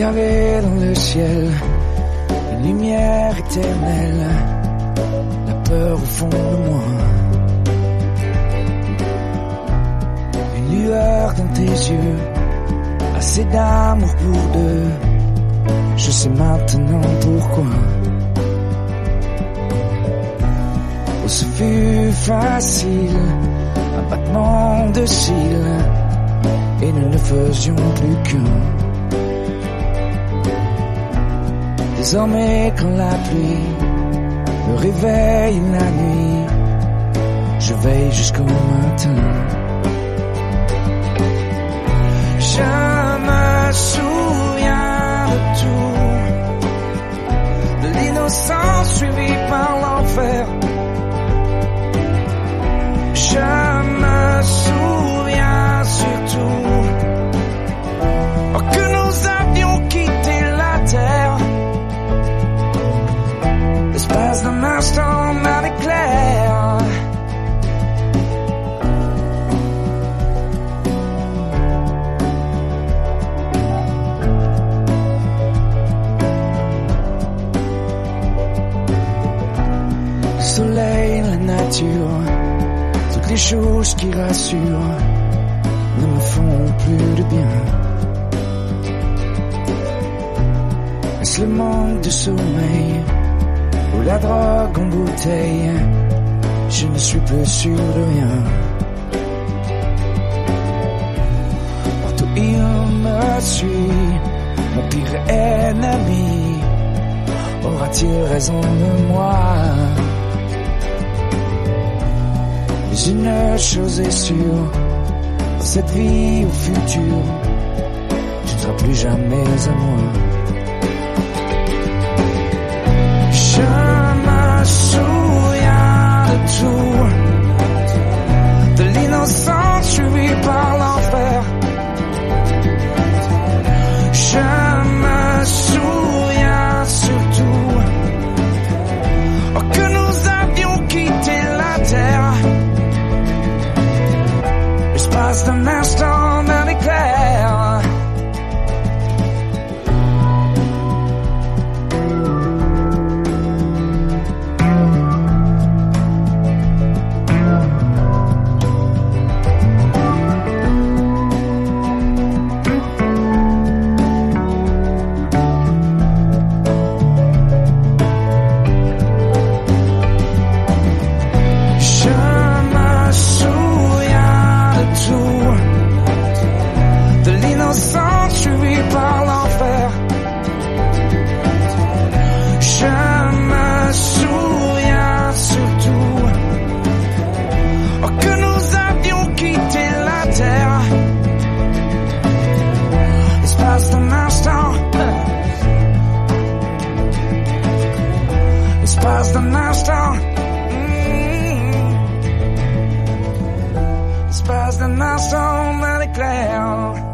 avait dans le ciel une lumière éternelle, la peur au fond de moi. Une lueur dans tes yeux, assez d'amour pour deux. Je sais maintenant pourquoi. Oh, ce fut facile, un battement de cils, et nous ne faisions plus qu'un. Désormais quand la pluie me réveille la nuit, je veille jusqu'au matin. Je me souviens de tout, de l'innocence suivie par l'enfer. Je me souviens surtout que nous avions quitté la terre. L'espace d'un instant d'un éclair. Le soleil, la nature, toutes les choses qui rassurent ne me font plus de bien. Est-ce le manque de sommeil ou la drogue en bouteille? Je ne suis plus sûr de rien. Partout il me suit, mon pire ennemi. Aura-t-il raison de moi? Mais une chose est sûre, dans cette vie au futur, tu ne seras plus jamais à moi. Je me souviens de tout, de l'innocence suivie par l'enfer. Je me souviens surtout que nous avions quitté la terre. L'espace d'un instant, d'un éclair. L'espace d'un instant, l'espace d'un instant, d'un éclair.